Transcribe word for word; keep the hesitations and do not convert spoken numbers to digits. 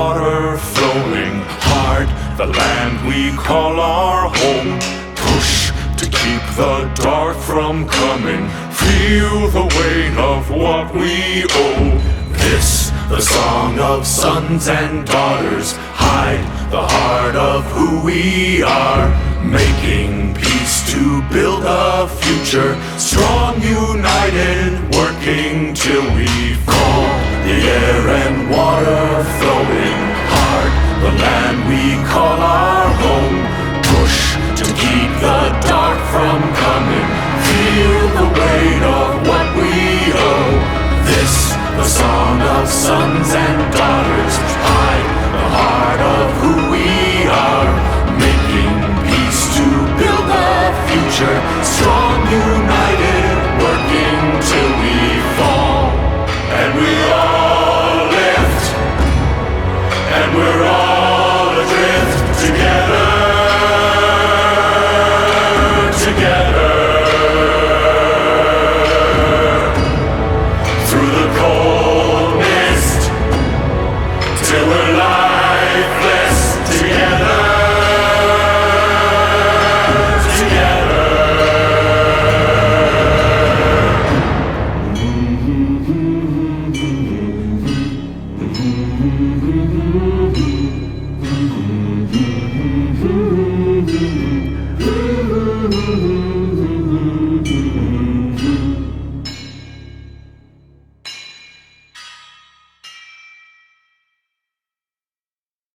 water flowing hard, the land we call our home. Push to keep the dark from coming, feel the weight of what we owe. This, the song of sons and daughters, hide the heart of who we are, making peace to build a future, strong, united, working till we fall. The air and water flowing hard, the land we call our home. Push to keep the dark from coming, feel the weight of what we owe. This, the song of sons and daughters, hide the heart of who we are, making peace to build a future, strong, united, working till we fall. And we all lift, and we're all